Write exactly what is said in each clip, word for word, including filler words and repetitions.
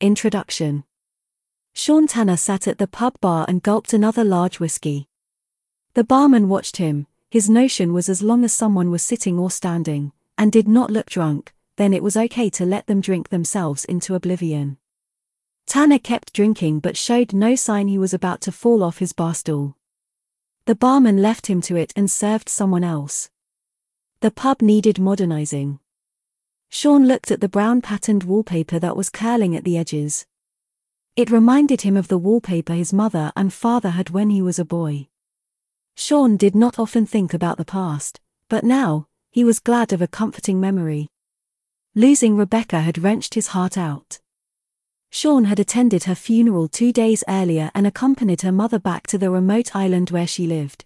Introduction. Sean Tanner sat at the pub bar and gulped another large whiskey. The barman watched him. His notion was as long as someone was sitting or standing, and did not look drunk, then it was okay to let them drink themselves into oblivion. Tanner kept drinking but showed no sign he was about to fall off his bar stool. The barman left him to it and served someone else. The pub needed modernizing. Sean looked at the brown patterned wallpaper that was curling at the edges. It reminded him of the wallpaper his mother and father had when he was a boy. Sean did not often think about the past, but now, he was glad of a comforting memory. Losing Rebecca had wrenched his heart out. Sean had attended her funeral two days earlier and accompanied her mother back to the remote island where she lived.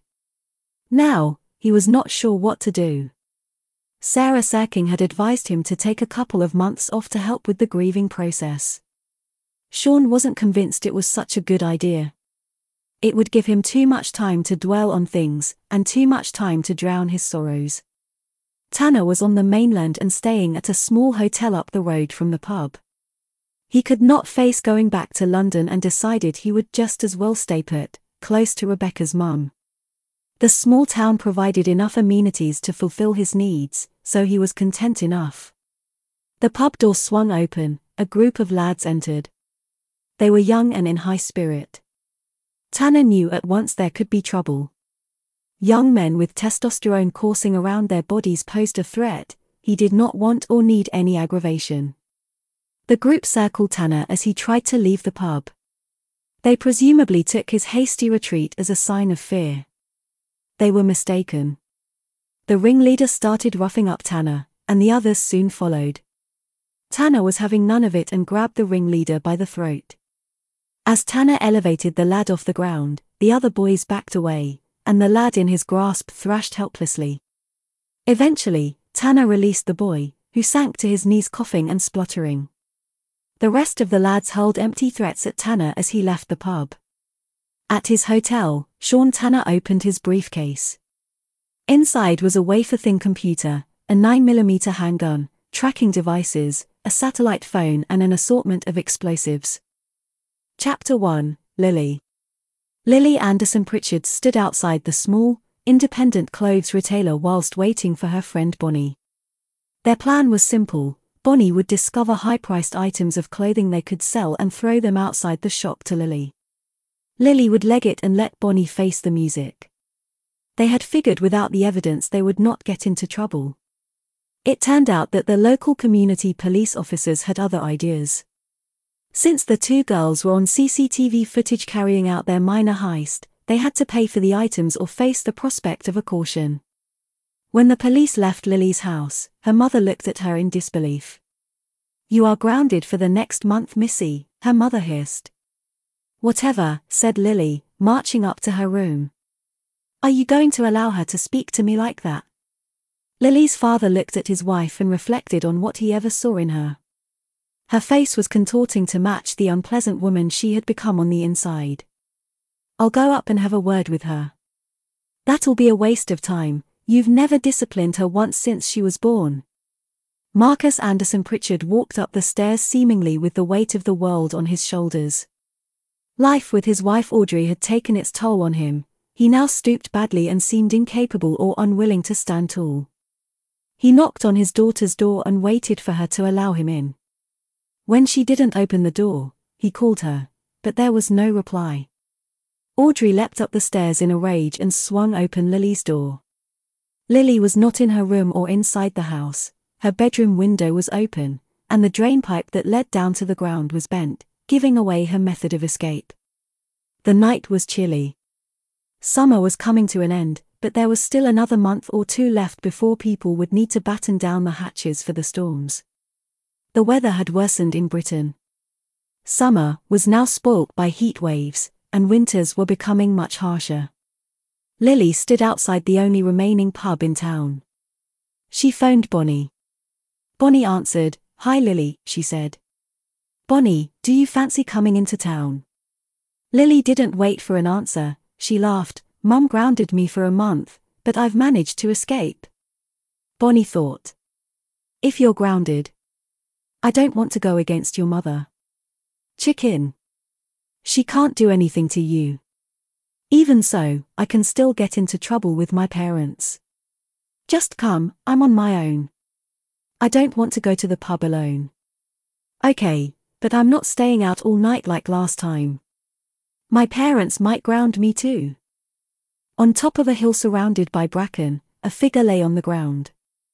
Now, he was not sure what to do. Sarah Serking had advised him to take a couple of months off to help with the grieving process. Sean wasn't convinced it was such a good idea. It would give him too much time to dwell on things, and too much time to drown his sorrows. Tanner was on the mainland and staying at a small hotel up the road from the pub. He could not face going back to London and decided he would just as well stay put, close to Rebecca's mum. The small town provided enough amenities to fulfill his needs, so he was content enough. The pub door swung open, a group of lads entered. They were young and in high spirit. Tanner knew at once there could be trouble. Young men with testosterone coursing around their bodies posed a threat. He did not want or need any aggravation. The group circled Tanner as he tried to leave the pub. They presumably took his hasty retreat as a sign of fear. They were mistaken. The ringleader started roughing up Tanner, and the others soon followed. Tanner was having none of it and grabbed the ringleader by the throat. As Tanner elevated the lad off the ground, the other boys backed away, and the lad in his grasp thrashed helplessly. Eventually, Tanner released the boy, who sank to his knees coughing and spluttering. The rest of the lads hurled empty threats at Tanner as he left the pub. At his hotel, Sean Tanner opened his briefcase. Inside was a wafer-thin computer, a nine millimeter handgun, tracking devices, a satellite phone and an assortment of explosives. Chapter one, Lily. Lily Anderson Pritchard stood outside the small, independent clothes retailer whilst waiting for her friend Bonnie. Their plan was simple. Bonnie would discover high-priced items of clothing they could sell and throw them outside the shop to Lily. Lily would leg it and let Bonnie face the music. They had figured without the evidence they would not get into trouble. It turned out that the local community police officers had other ideas. Since the two girls were on C C T V footage carrying out their minor heist, they had to pay for the items or face the prospect of a caution. When the police left Lily's house, her mother looked at her in disbelief. "You are grounded for the next month, Missy," her mother hissed. "Whatever," said Lily, marching up to her room. "Are you going to allow her to speak to me like that?" Lily's father looked at his wife and reflected on what he ever saw in her. Her face was contorting to match the unpleasant woman she had become on the inside. "I'll go up and have a word with her." "That'll be a waste of time. You've never disciplined her once since she was born." Marcus Anderson Pritchard walked up the stairs seemingly with the weight of the world on his shoulders. Life with his wife Audrey had taken its toll on him. He now stooped badly and seemed incapable or unwilling to stand tall. He knocked on his daughter's door and waited for her to allow him in. When she didn't open the door, he called her, but there was no reply. Audrey leapt up the stairs in a rage and swung open Lily's door. Lily was not in her room or inside the house. Her bedroom window was open, and the drainpipe that led down to the ground was bent, giving away her method of escape. The night was chilly. Summer was coming to an end, but there was still another month or two left before people would need to batten down the hatches for the storms. The weather had worsened in Britain. Summer was now spoilt by heat waves, and winters were becoming much harsher. Lily stood outside the only remaining pub in town. She phoned Bonnie. Bonnie answered. "Hi Lily," she said. "Bonnie, do you fancy coming into town?" Lily didn't wait for an answer. She laughed. "Mum grounded me for a month, but I've managed to escape." Bonnie thought. "If you're grounded, I don't want to go against your mother." Chicken. She can't do anything to you. Even so, I can still get into trouble with my parents. Just come, I'm on my own. I don't want to go to the pub alone. Okay, but I'm not staying out all night like last time. My parents might ground me too. On top of a hill surrounded by bracken, a figure lay on the ground.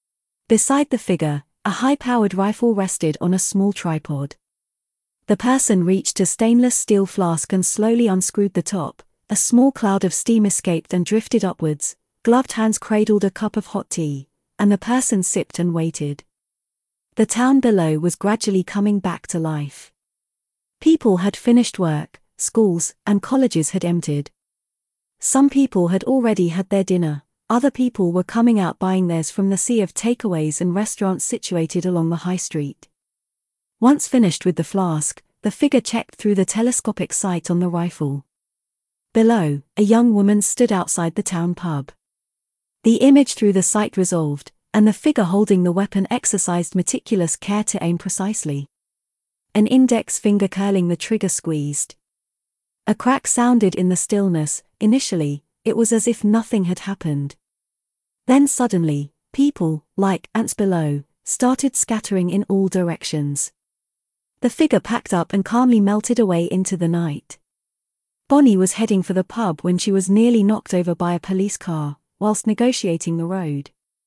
Beside the figure, a high-powered rifle rested on a small tripod. The person reached a stainless steel flask and slowly unscrewed the top. A small cloud of steam escaped and drifted upwards. Gloved hands cradled a cup of hot tea, and the person sipped and waited. The town below was gradually coming back to life. People had finished work, schools and colleges had emptied. Some people had already had their dinner, other people were coming out buying theirs from the sea of takeaways and restaurants situated along the high street. Once finished with the flask, the figure checked through the telescopic sight on the rifle. Below, a young woman stood outside the town pub. The image through the sight resolved, and the figure holding the weapon exercised meticulous care to aim precisely. An index finger curling the trigger squeezed. A crack sounded in the stillness. Initially, it was as if nothing had happened. Then suddenly, people, like ants below, started scattering in all directions. The figure packed up and calmly melted away into the night. Bonnie was heading for the pub when she was nearly knocked over by a police car, whilst negotiating the road.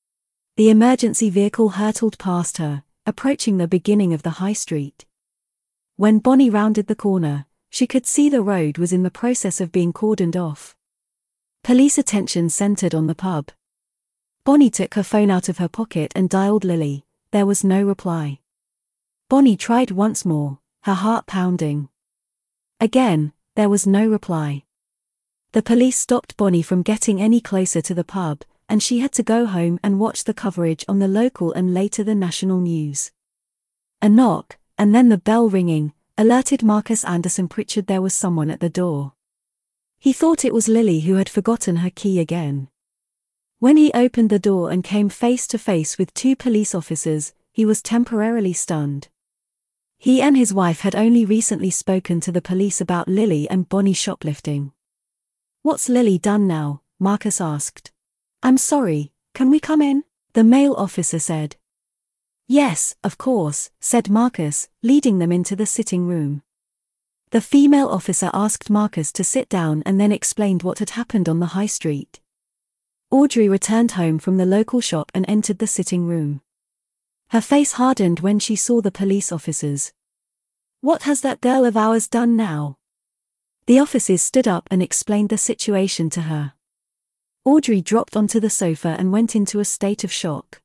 The emergency vehicle hurtled past her, approaching the beginning of the high street. When Bonnie rounded the corner, she could see the road was in the process of being cordoned off. Police attention centered on the pub. Bonnie took her phone out of her pocket and dialed Lily. There was no reply. Bonnie tried once more, her heart pounding. Again, there was no reply. The police stopped Bonnie from getting any closer to the pub, and she had to go home and watch the coverage on the local and later the national news. A knock, and then the bell ringing, alerted Marcus Anderson Pritchard there was someone at the door. He thought it was Lily who had forgotten her key again. When he opened the door and came face to face with two police officers, he was temporarily stunned. He and his wife had only recently spoken to the police about Lily and Bonnie shoplifting. "What's Lily done now?" Marcus asked. "I'm sorry, can we come in?" the male officer said. "Yes, of course," said Marcus, leading them into the sitting room. The female officer asked Marcus to sit down and then explained what had happened on the high street. Audrey returned home from the local shop and entered the sitting room. Her face hardened when she saw the police officers. "What has that girl of ours done now?" The officers stood up and explained the situation to her. Audrey dropped onto the sofa and went into a state of shock.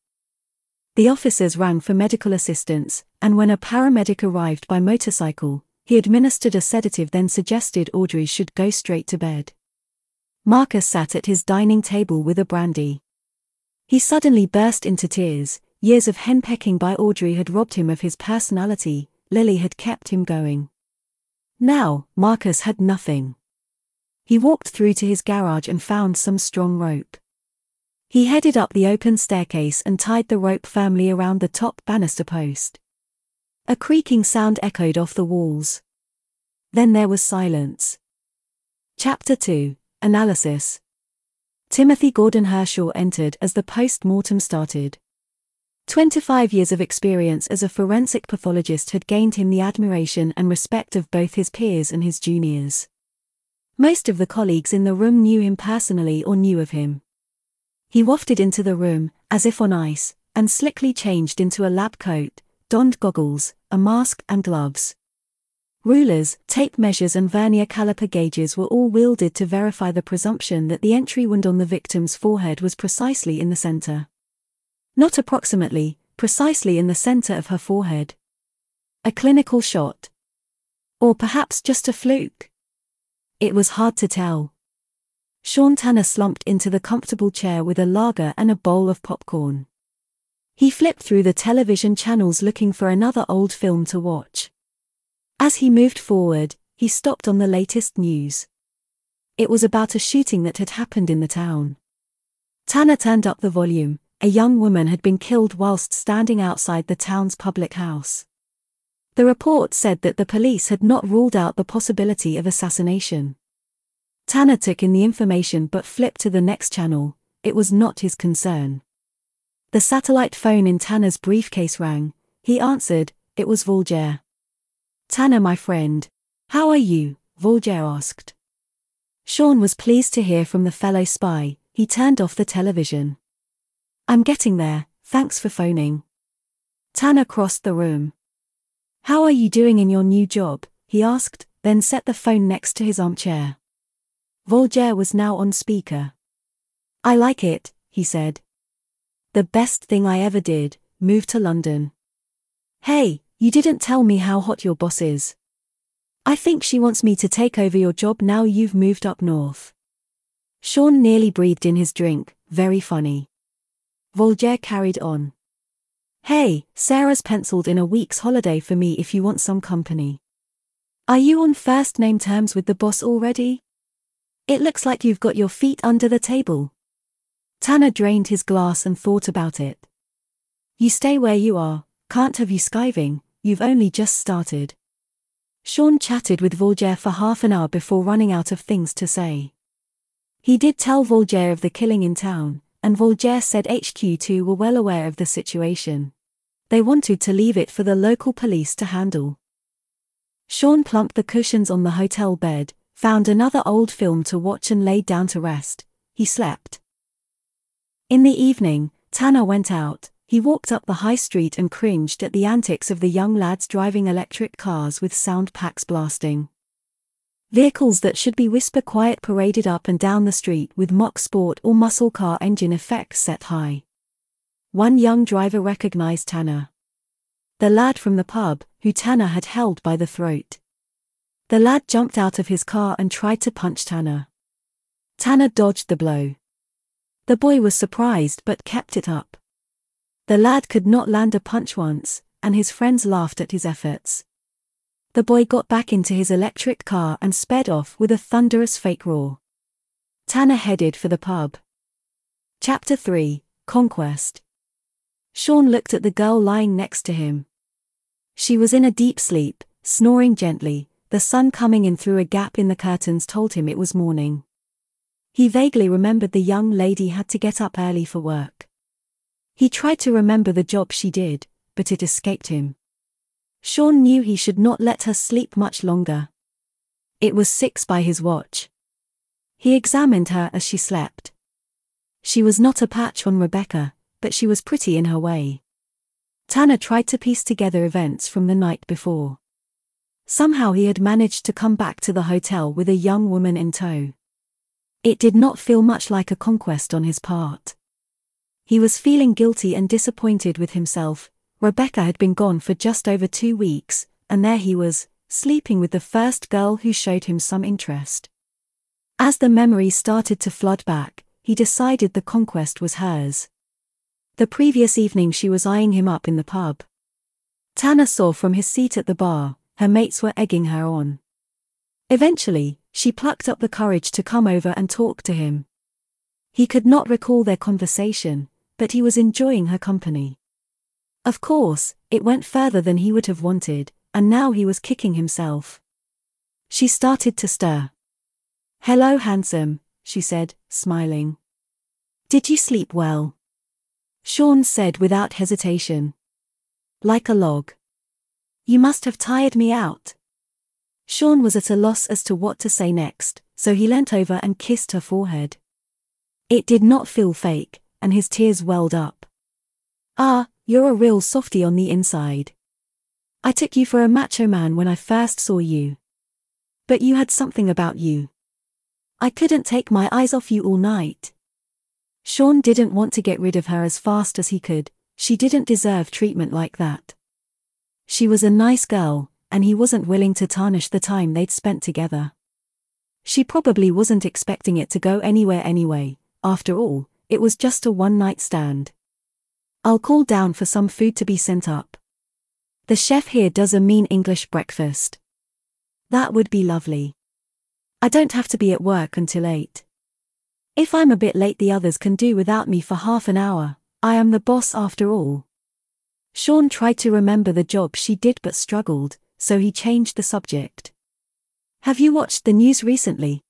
The officers rang for medical assistance, and when a paramedic arrived by motorcycle, he administered a sedative then suggested Audrey should go straight to bed. Marcus sat at his dining table with a brandy. He suddenly burst into tears. Years of henpecking by Audrey had robbed him of his personality. Lily had kept him going. Now, Marcus had nothing. He walked through to his garage and found some strong rope. He headed up the open staircase and tied the rope firmly around the top banister post. A creaking sound echoed off the walls. Then there was silence. Chapter two. Analysis. Timothy Gordon Hershaw entered as the post-mortem started. Twenty-five years of experience as a forensic pathologist had gained him the admiration and respect of both his peers and his juniors. Most of the colleagues in the room knew him personally or knew of him. He wafted into the room, as if on ice, and slickly changed into a lab coat, donned goggles, a mask and gloves. Rulers, tape measures and vernier caliper gauges were all wielded to verify the presumption that the entry wound on the victim's forehead was precisely in the center. Not approximately, precisely in the center of her forehead. A clinical shot. Or perhaps just a fluke. It was hard to tell. Sean Tanner slumped into the comfortable chair with a lager and a bowl of popcorn. He flipped through the television channels looking for another old film to watch. As he moved forward, he stopped on the latest news. It was about a shooting that had happened in the town. Tanner turned up the volume. A young woman had been killed whilst standing outside the town's public house. The report said that the police had not ruled out the possibility of assassination. Tanner took in the information but flipped to the next channel. It was not his concern. The satellite phone in Tanner's briefcase rang. He answered. It was Volger. "Tanner, my friend. How are you?" Volger asked. Sean was pleased to hear from the fellow spy. He turned off the television. "I'm getting there, thanks for phoning." Tanner crossed the room. "How are you doing in your new job?" he asked, then set the phone next to his armchair. Volger was now on speaker. "I like it," he said. "The best thing I ever did, moved to London." "Hey, you didn't tell me how hot your boss is." "I think she wants me to take over your job now you've moved up north." Sean nearly breathed in his drink. Very funny. Volger carried on. "Hey, Sarah's penciled in a week's holiday for me if you want some company. Are you on first name terms with the boss already? It looks like you've got your feet under the table." Tanner drained his glass and thought about it. "You stay where you are, can't have you skiving, you've only just started." Sean chatted with Volger for half an hour before running out of things to say. He did tell Volger of the killing in town, and Volger said H Q two were well aware of the situation. They wanted to leave it for the local police to handle. Sean plumped the cushions on the hotel bed, found another old film to watch and laid down to rest. He slept. In the evening, Tanner went out. He walked up the high street and cringed at the antics of the young lads driving electric cars with sound packs blasting. Vehicles that should be whisper quiet paraded up and down the street with mock sport or muscle car engine effects set high. One young driver recognized Tanner. The lad from the pub, who Tanner had held by the throat. The lad jumped out of his car and tried to punch Tanner. Tanner dodged the blow. The boy was surprised but kept it up. The lad could not land a punch once, and his friends laughed at his efforts. The boy got back into his electric car and sped off with a thunderous fake roar. Tanner headed for the pub. Chapter three, Conquest. Sean looked at the girl lying next to him. She was in a deep sleep, snoring gently. The sun coming in through a gap in the curtains told him it was morning. He vaguely remembered the young lady had to get up early for work. He tried to remember the job she did, but it escaped him. Sean knew he should not let her sleep much longer. It was six by his watch. He examined her as she slept. She was not a patch on Rebecca, but she was pretty in her way. Tanner tried to piece together events from the night before. Somehow he had managed to come back to the hotel with a young woman in tow. It did not feel much like a conquest on his part. He was feeling guilty and disappointed with himself. Rebecca had been gone for just over two weeks, and there he was, sleeping with the first girl who showed him some interest. As the memories started to flood back, he decided the conquest was hers. The previous evening she was eyeing him up in the pub. Tanner saw from his seat at the bar, her mates were egging her on. Eventually, she plucked up the courage to come over and talk to him. He could not recall their conversation, but he was enjoying her company. Of course, it went further than he would have wanted, and now he was kicking himself. She started to stir. "Hello, handsome," she said, smiling. "Did you sleep well?" Sean said without hesitation. "Like a log." "You must have tired me out." Sean was at a loss as to what to say next, so he leant over and kissed her forehead. It did not feel fake, and his tears welled up. "Ah, you're a real softie on the inside. I took you for a macho man when I first saw you. But you had something about you. I couldn't take my eyes off you all night." Sean didn't want to get rid of her as fast as he could. She didn't deserve treatment like that. She was a nice girl, and he wasn't willing to tarnish the time they'd spent together. She probably wasn't expecting it to go anywhere anyway. After all, it was just a one-night stand. "I'll call down for some food to be sent up. The chef here does a mean English breakfast." "That would be lovely. I don't have to be at work until eight. If I'm a bit late the others can do without me for half an hour. I am the boss after all." Sean tried to remember the job she did but struggled, so he changed the subject. Have you watched the news recently?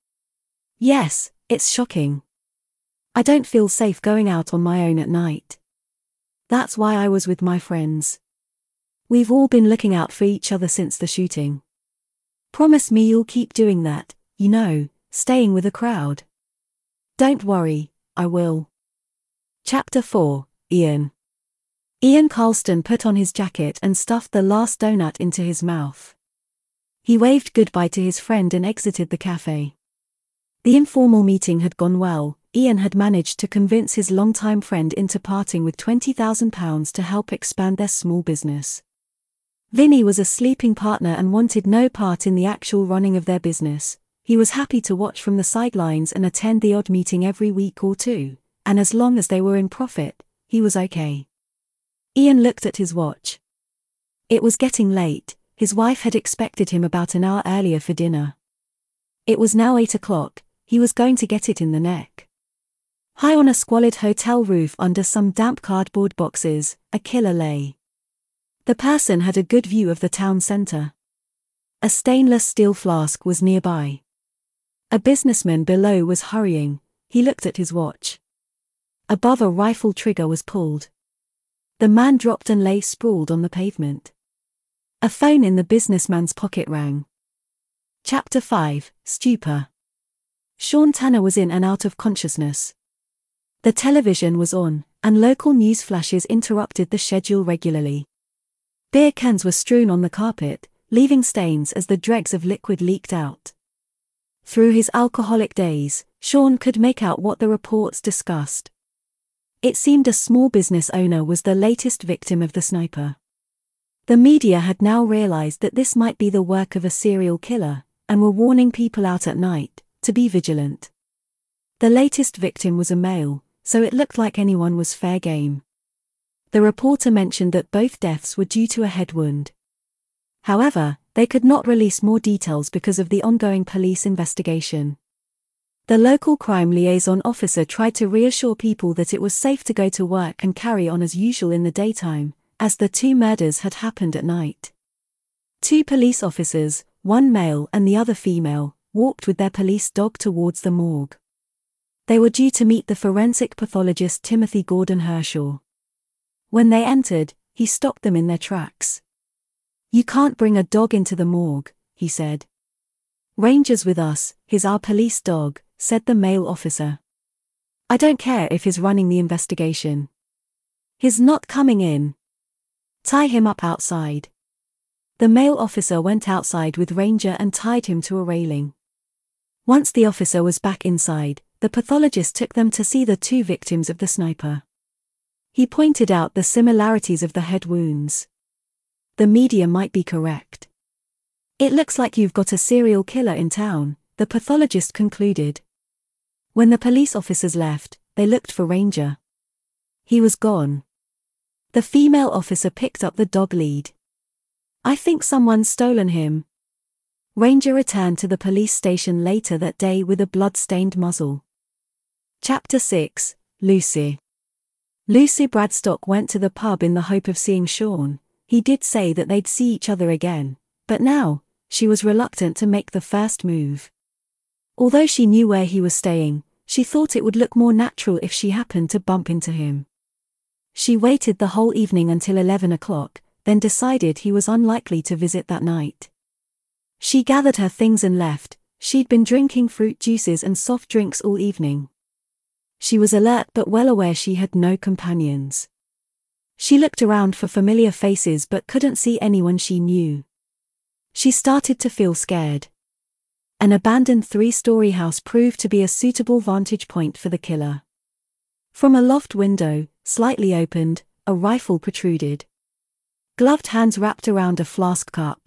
Yes, it's shocking. I don't feel safe going out on my own at night. That's why I was with my friends. We've all been looking out for each other since the shooting. Promise me you'll keep doing that, you know, staying with a crowd. Don't worry, I will. Chapter four, Ian. Ian Carlston put on his jacket and stuffed the last donut into his mouth. He waved goodbye to his friend and exited the cafe. The informal meeting had gone well. Ian had managed to convince his longtime friend into parting with twenty thousand pounds to help expand their small business. Vinny was a sleeping partner and wanted no part in the actual running of their business. He was happy to watch from the sidelines and attend the odd meeting every week or two, and as long as they were in profit, he was okay. Ian looked at his watch. It was getting late. His wife had expected him about an hour earlier for dinner. It was now eight o'clock. He was going to get it in the neck. High on a squalid hotel roof under some damp cardboard boxes, a killer lay. The person had a good view of the town centre. A stainless steel flask was nearby. A businessman below was hurrying. He looked at his watch. Above, a rifle trigger was pulled. The man dropped and lay sprawled on the pavement. A phone in the businessman's pocket rang. Chapter five, Stupor. Sean Tanner was in and out of consciousness. The television was on, and local news flashes interrupted the schedule regularly. Beer cans were strewn on the carpet, leaving stains as the dregs of liquid leaked out. Through his alcoholic days, Sean could make out what the reports discussed. It seemed a small business owner was the latest victim of the sniper. The media had now realized that this might be the work of a serial killer, and were warning people out at night to be vigilant. The latest victim was a male, so it looked like anyone was fair game. The reporter mentioned that both deaths were due to a head wound. However, they could not release more details because of the ongoing police investigation. The local crime liaison officer tried to reassure people that it was safe to go to work and carry on as usual in the daytime, as the two murders had happened at night. Two police officers, one male and the other female, walked with their police dog towards the morgue. They were due to meet the forensic pathologist Timothy Gordon Hershaw. When they entered, he stopped them in their tracks. "You can't bring a dog into the morgue," he said. "Ranger's with us, he's our police dog," said the male officer. "I don't care if he's running the investigation. He's not coming in. Tie him up outside." The male officer went outside with Ranger and tied him to a railing. Once the officer was back inside, the pathologist took them to see the two victims of the sniper. He pointed out the similarities of the head wounds. The media might be correct. "It looks like you've got a serial killer in town," the pathologist concluded. When the police officers left, they looked for Ranger. He was gone. The female officer picked up the dog lead. "I think someone's stolen him." Ranger returned to the police station later that day with a blood-stained muzzle. Chapter six, Lucy. Lucy Bradstock went to the pub in the hope of seeing Sean. He did say that they'd see each other again, but now, she was reluctant to make the first move. Although she knew where he was staying, she thought it would look more natural if she happened to bump into him. She waited the whole evening until eleven o'clock, then decided he was unlikely to visit that night. She gathered her things and left. She'd been drinking fruit juices and soft drinks all evening. She was alert but well aware she had no companions. She looked around for familiar faces but couldn't see anyone she knew. She started to feel scared. An abandoned three-story house proved to be a suitable vantage point for the killer. From a loft window, slightly opened, a rifle protruded. Gloved hands wrapped around a flask cup.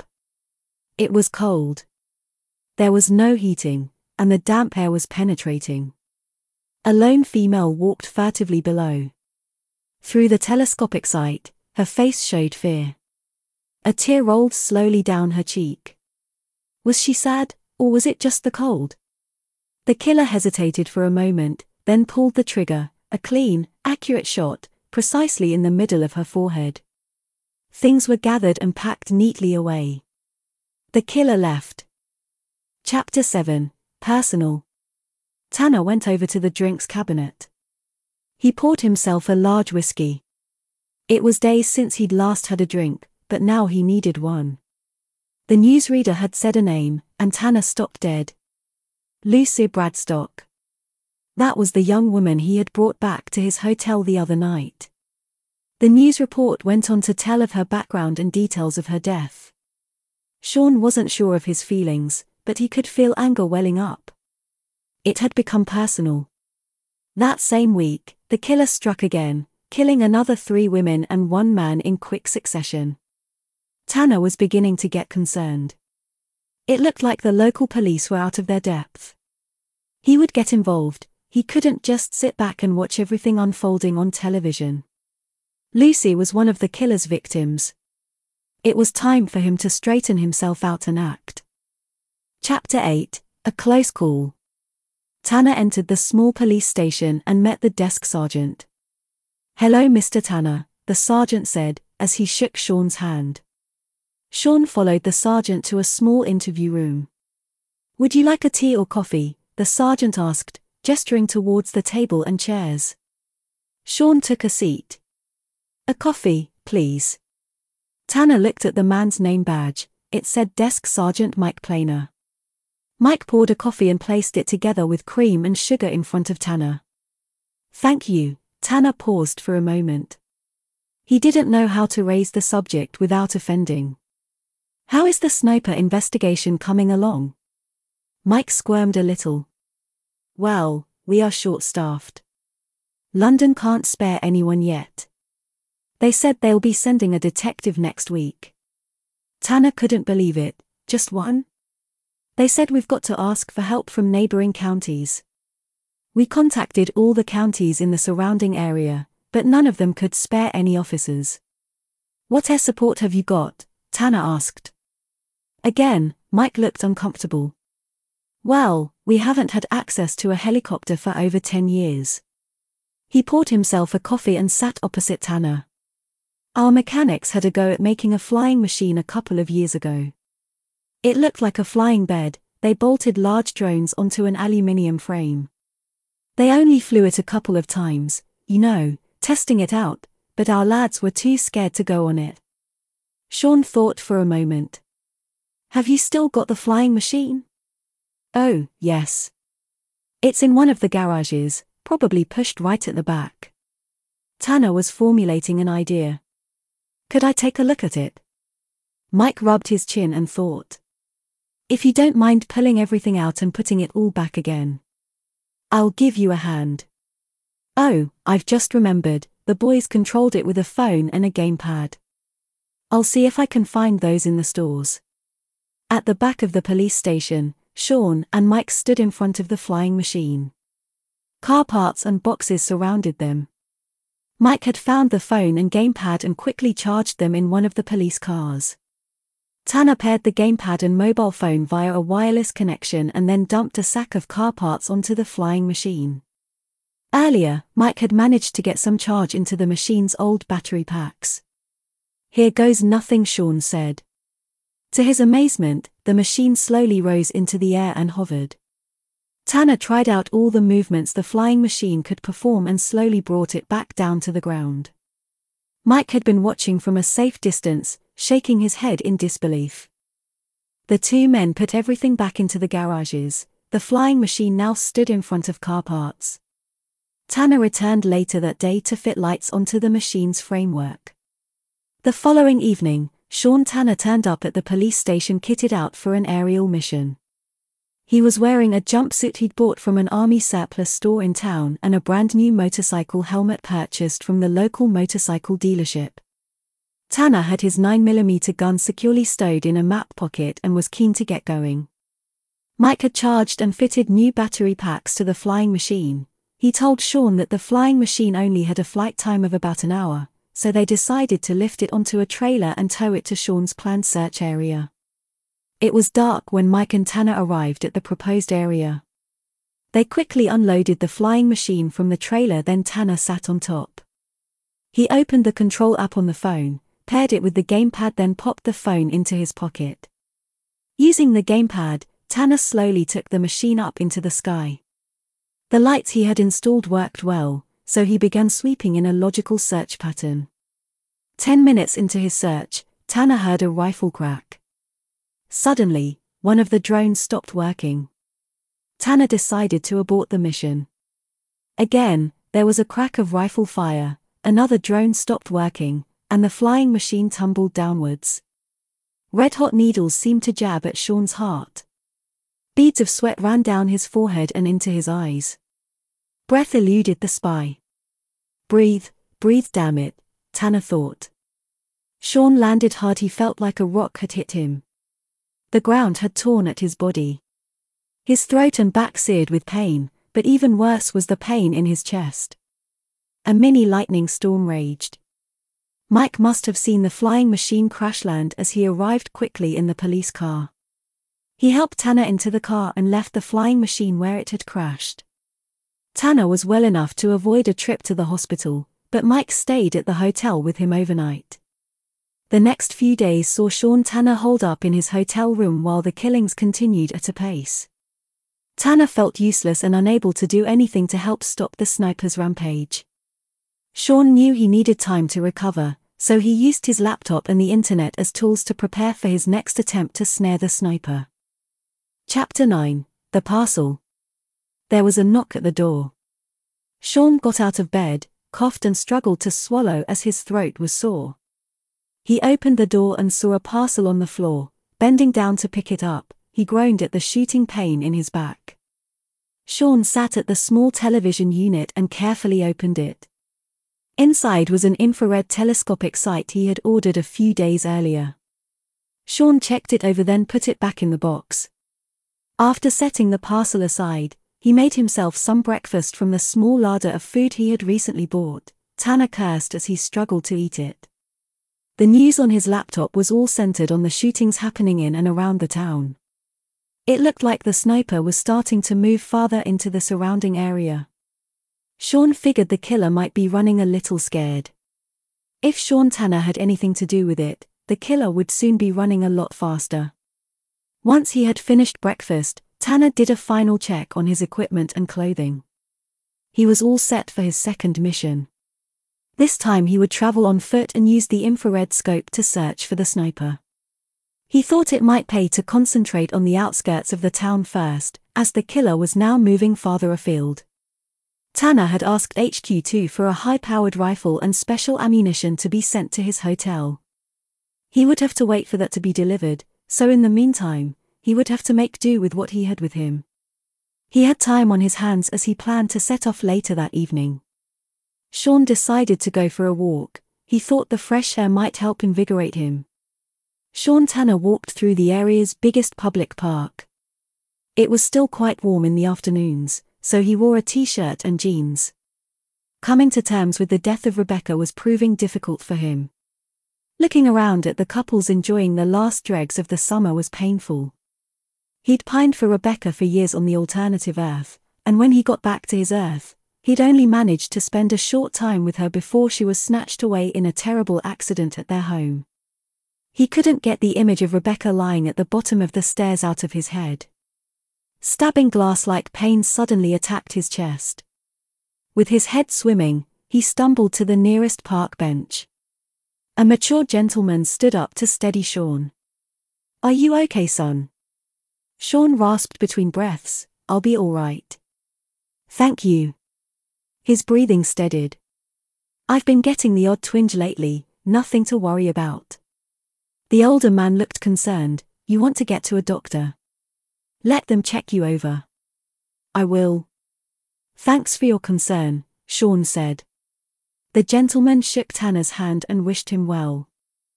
It was cold. There was no heating, and the damp air was penetrating. A lone female walked furtively below. Through the telescopic sight, her face showed fear. A tear rolled slowly down her cheek. Was she sad, or was it just the cold? The killer hesitated for a moment, then pulled the trigger, a clean, accurate shot, precisely in the middle of her forehead. Things were gathered and packed neatly away. The killer left. Chapter seven. Personal. Tanner went over to the drinks cabinet. He poured himself a large whiskey. It was days since he'd last had a drink, but now he needed one. The newsreader had said a name, and Tanner stopped dead. Lucy Bradstock. That was the young woman he had brought back to his hotel the other night. The news report went on to tell of her background and details of her death. Sean wasn't sure of his feelings, but he could feel anger welling up. It had become personal. That same week, the killer struck again, killing another three women and one man in quick succession. Tanner was beginning to get concerned. It looked like the local police were out of their depth. He would get involved. He couldn't just sit back and watch everything unfolding on television. Lucy was one of the killer's victims. It was time for him to straighten himself out and act. Chapter eight. A Close Call. Tanner entered the small police station and met the desk sergeant. "Hello, Mister Tanner," the sergeant said, as he shook Sean's hand. Sean followed the sergeant to a small interview room. "Would you like a tea or coffee?" the sergeant asked, gesturing towards the table and chairs. Sean took a seat. "A coffee, please." Tanner looked at the man's name badge. It said Desk Sergeant Mike Planer. Mike poured a coffee and placed it together with cream and sugar in front of Tanner. "Thank you." Tanner paused for a moment. He didn't know how to raise the subject without offending. "How is the sniper investigation coming along?" Mike squirmed a little. "Well, we are short-staffed. London can't spare anyone yet. They said they'll be sending a detective next week." Tanner couldn't believe it. "Just one?" "They said we've got to ask for help from neighboring counties." "We contacted all the counties in the surrounding area, but none of them could spare any officers." "What air support have you got?" Tanner asked. Again, Mike looked uncomfortable. "Well, we haven't had access to a helicopter for over ten years. He poured himself a coffee and sat opposite Tanner. "Our mechanics had a go at making a flying machine a couple of years ago. It looked like a flying bed. They bolted large drones onto an aluminium frame. They only flew it a couple of times, you know, testing it out, but our lads were too scared to go on it." Sean thought for a moment. "Have you still got the flying machine?" "Oh, yes. It's in one of the garages, probably pushed right at the back." Tanner was formulating an idea. "Could I take a look at it?" Mike rubbed his chin and thought. "If you don't mind pulling everything out and putting it all back again. I'll give you a hand." "Oh, I've just remembered, the boys controlled it with a phone and a gamepad. I'll see if I can find those in the stores." At the back of the police station, Sean and Mike stood in front of the flying machine. Car parts and boxes surrounded them. Mike had found the phone and gamepad and quickly charged them in one of the police cars. Tanner paired the gamepad and mobile phone via a wireless connection and then dumped a sack of car parts onto the flying machine. Earlier, Mike had managed to get some charge into the machine's old battery packs. "Here goes nothing," Sean said. To his amazement, the machine slowly rose into the air and hovered. Tanner tried out all the movements the flying machine could perform and slowly brought it back down to the ground. Mike had been watching from a safe distance, shaking his head in disbelief. The two men put everything back into the garages. The flying machine now stood in front of car parts. Tanner returned later that day to fit lights onto the machine's framework. The following evening, Sean Tanner turned up at the police station kitted out for an aerial mission. He was wearing a jumpsuit he'd bought from an army surplus store in town and a brand new motorcycle helmet purchased from the local motorcycle dealership. Tanner had his nine millimeter gun securely stowed in a map pocket and was keen to get going. Mike had charged and fitted new battery packs to the flying machine. He told Sean that the flying machine only had a flight time of about an hour, so they decided to lift it onto a trailer and tow it to Sean's planned search area. It was dark when Mike and Tanner arrived at the proposed area. They quickly unloaded the flying machine from the trailer, then Tanner sat on top. He opened the control app on the phone, paired it with the gamepad, then popped the phone into his pocket. Using the gamepad, Tanner slowly took the machine up into the sky. The lights he had installed worked well, so he began sweeping in a logical search pattern. Ten minutes into his search, Tanner heard a rifle crack. Suddenly, one of the drones stopped working. Tanner decided to abort the mission. Again, there was a crack of rifle fire, another drone stopped working, and the flying machine tumbled downwards. Red-hot needles seemed to jab at Sean's heart. Beads of sweat ran down his forehead and into his eyes. Breath eluded the spy. Breathe, breathe, damn it, Tanner thought. Sean landed hard. He felt like a rock had hit him. The ground had torn at his body. His throat and back seared with pain, but even worse was the pain in his chest. A mini lightning storm raged. Mike must have seen the flying machine crash land as he arrived quickly in the police car. He helped Tanner into the car and left the flying machine where it had crashed. Tanner was well enough to avoid a trip to the hospital, but Mike stayed at the hotel with him overnight. The next few days saw Sean Tanner holed up in his hotel room while the killings continued at a pace. Tanner felt useless and unable to do anything to help stop the sniper's rampage. Sean knew he needed time to recover, so he used his laptop and the internet as tools to prepare for his next attempt to snare the sniper. Chapter nine. The Parcel. There was a knock at the door. Sean got out of bed, coughed and struggled to swallow as his throat was sore. He opened the door and saw a parcel on the floor. Bending down to pick it up, he groaned at the shooting pain in his back. Sean sat at the small television unit and carefully opened it. Inside was an infrared telescopic sight he had ordered a few days earlier. Sean checked it over, then put it back in the box. After setting the parcel aside, he made himself some breakfast from the small larder of food he had recently bought. Tanner cursed as he struggled to eat it. The news on his laptop was all centered on the shootings happening in and around the town. It looked like the sniper was starting to move farther into the surrounding area. Sean figured the killer might be running a little scared. If Sean Tanner had anything to do with it, the killer would soon be running a lot faster. Once he had finished breakfast, Tanner did a final check on his equipment and clothing. He was all set for his second mission. This time he would travel on foot and use the infrared scope to search for the sniper. He thought it might pay to concentrate on the outskirts of the town first, as the killer was now moving farther afield. Tanner had asked H Q two for a high-powered rifle and special ammunition to be sent to his hotel. He would have to wait for that to be delivered, so in the meantime, he would have to make do with what he had with him. He had time on his hands as he planned to set off later that evening. Sean decided to go for a walk. He thought the fresh air might help invigorate him. Sean Tanner walked through the area's biggest public park. It was still quite warm in the afternoons, so he wore a t-shirt and jeans. Coming to terms with the death of Rebecca was proving difficult for him. Looking around at the couples enjoying the last dregs of the summer was painful. He'd pined for Rebecca for years on the alternative Earth, and when he got back to his Earth, he'd only managed to spend a short time with her before she was snatched away in a terrible accident at their home. He couldn't get the image of Rebecca lying at the bottom of the stairs out of his head. Stabbing glass-like pain suddenly attacked his chest. With his head swimming, he stumbled to the nearest park bench. A mature gentleman stood up to steady Sean. "Are you okay, son?" Sean rasped between breaths, "I'll be all right. Thank you." His breathing steadied. "I've been getting the odd twinge lately, nothing to worry about." The older man looked concerned. "You want to get to a doctor? Let them check you over." "I will." "Thanks for your concern," Sean said. The gentleman shook Tanner's hand and wished him well.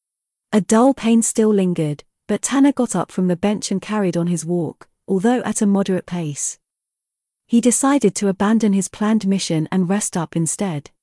A dull pain still lingered, but Tanner got up from the bench and carried on his walk, although at a moderate pace. He decided to abandon his planned mission and rest up instead.